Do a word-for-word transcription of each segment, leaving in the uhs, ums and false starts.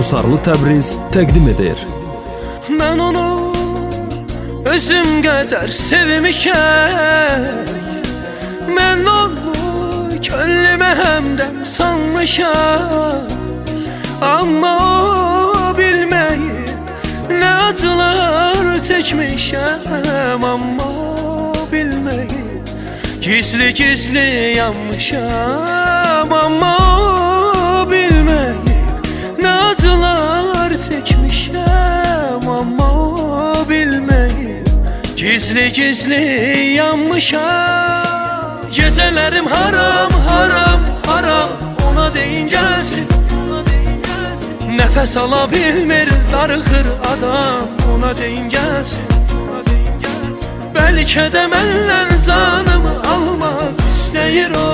Qusarlı Təbriz təqdim edir. Mən onu özüm qədər sevmişəm, mən onu könlümə həmdəm sanmışam. Amma o bilməyib nə acılar çəkmişəm, amma o bilməyib gizli-gizli yanmışam. Amma o bilməyib nə acılar çəkmişəm, amma o bilməyib gizli-gizli yanmışam. Gecələrim haram, haram, haram ona deyin gəlsin. Nəfəs ala bilmir, darıxır adam ona deyin gəlsin. Bəlkə də məndən canımı almaq istəyir o.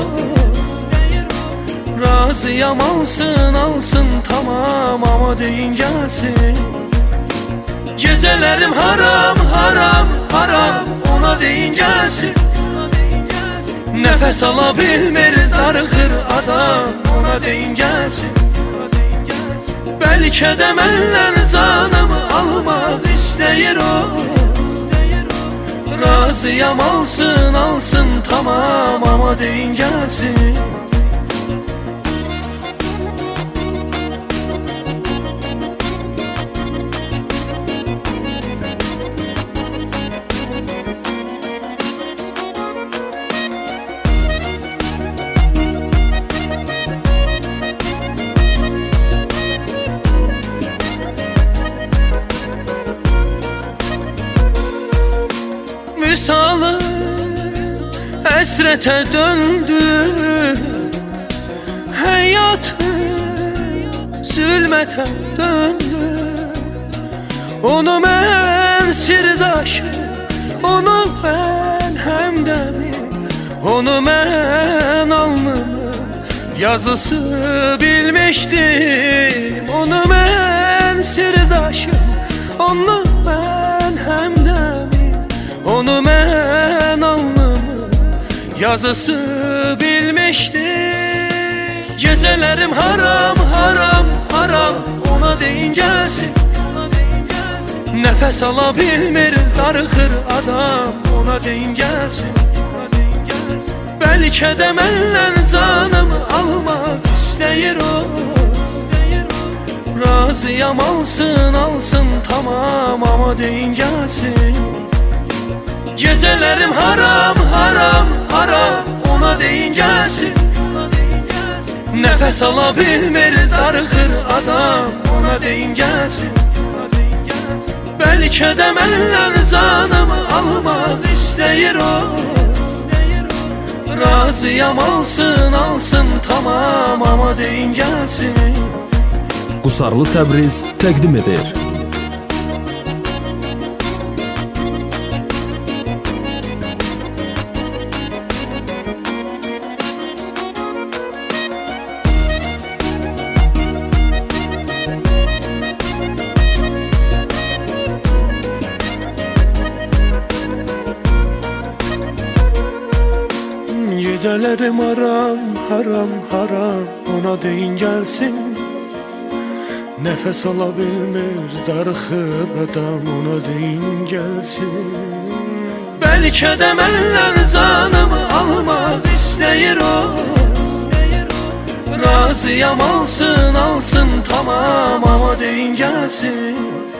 Razıyam alsın, alsın tamam amma deyin gəlsin. Gecələrim haram, haram, haram ona deyin gəlsin. Nəfəs ala bilmir, darıxır adam ona deyin gəlsin. Bəlkə də məndən canımı almaq istəyir o. Razıyam alsın, alsın tamam amma deyin gəlsin. Misalı əsrətə döndü, həyatı zülmətə döndü. Onu mən sirdaşı, onu mən həmdəmim, onu mən alnımın yazısı bilmişdim. Onu mən sirdaşım, onu mən həmdəmim, onu mən alnımın yazısı bilmişdim. Gecələrim haram, haram, haram ona deyin gəlsin. Nəfəs ala bilmir, darıxır adam ona deyin gəlsin. Bəlkə də məndən canımı almaq istəyir o. Razıyam alsın, alsın tamam amma deyin gəlsin. Gecələrim haram, haram, haram ona deyin gəlsin. Nəfəs ala bilmir, darıxır adam ona deyin gəlsin. Bəlkə də məndən canımı almaq istəyir o. Razıyam alsın, alsın tamam amma deyin gəlsin. Qusarlı Təbriz təqdim edir. Gecələrim haram, haram, haram ona deyin gəlsin. Nəfəs ala bilmir, darıxır adam ona deyin gəlsin. Bəlkə də məndən canımı almaq istəyir o. Razıyam alsın, alsın tamam amma deyin gəlsin.